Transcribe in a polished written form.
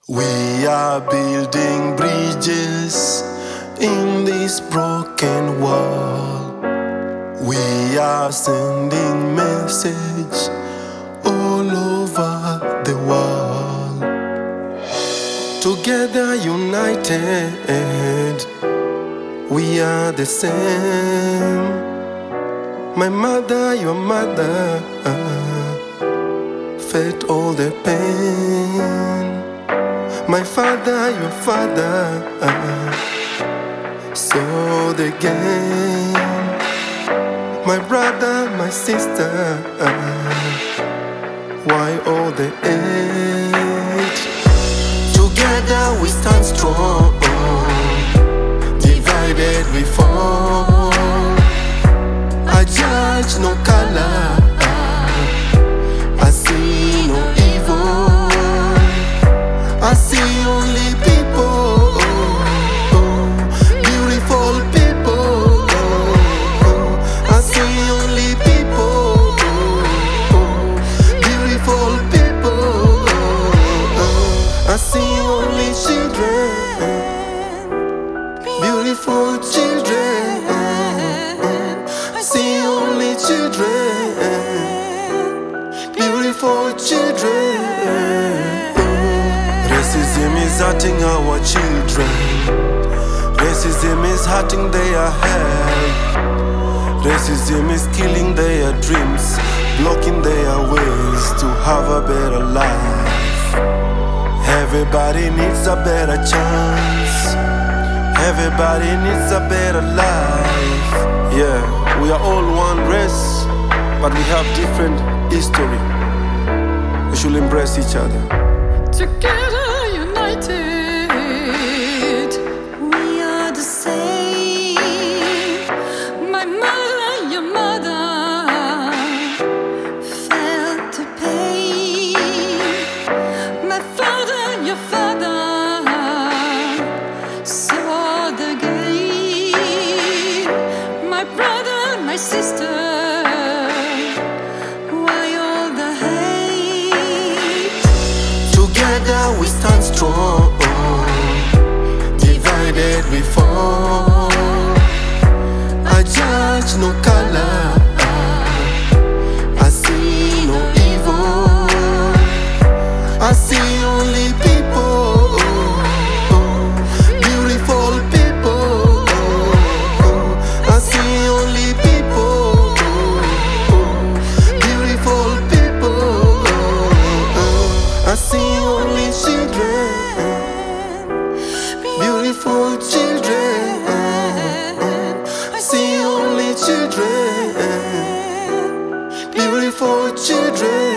We are building bridges in this broken world. We are sending message all over the world. Together united, we are the same. My mother, your mother, felt all the pain. My father, your father, saw the gain. My brother, my sister, why all the hate? Together we stand strong, divided we fall. I judge no color, I see no evil. I see only people, beautiful people. I see only people, beautiful people. I see only children, beautiful children. I see only children, beautiful children. Racism is hurting our children. Racism is hurting their health. Racism is killing their dreams, blocking their ways to have a better life. Everybody needs a better chance. Everybody needs a better life. Yeah, we are all one race, but we have different history. We should embrace each other. Together united, we are the same. My mother, your mother, felt the pain. My father, your father, saw the gain. My brother, my sister, together we stand strong, divided we fall. I judge no color, I see no evil. I see only people, beautiful people. I see only people, beautiful people. I see only children, beautiful children. I see only children, beautiful children.